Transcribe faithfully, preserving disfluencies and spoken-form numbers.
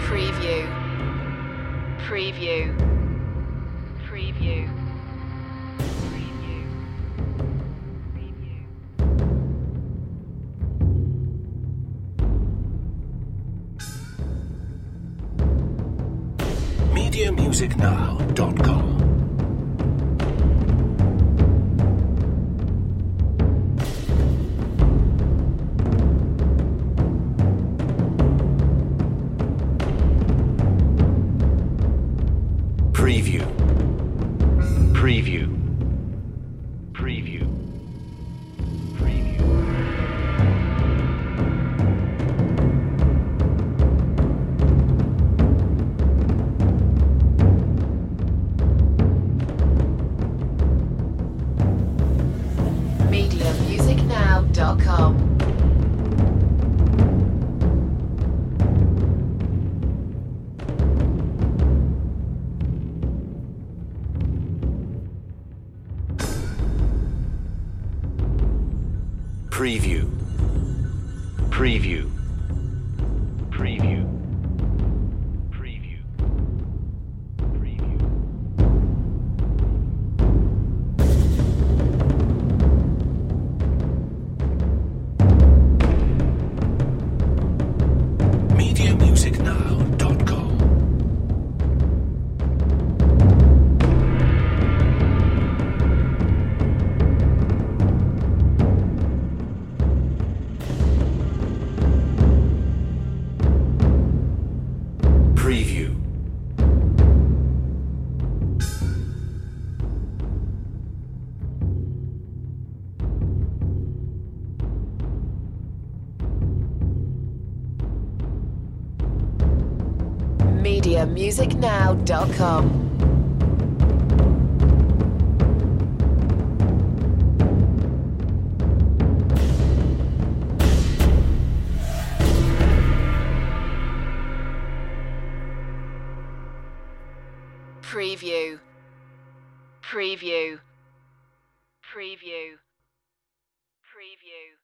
Preview. Preview. Preview. Preview. Preview. media music now dot com Preview. Preview. Preview. Preview. media music now dot com. Preview. Preview. Preview. Preview. Preview. media music now dot com Preview. media music now dot com. Preview. Preview. Preview. Preview.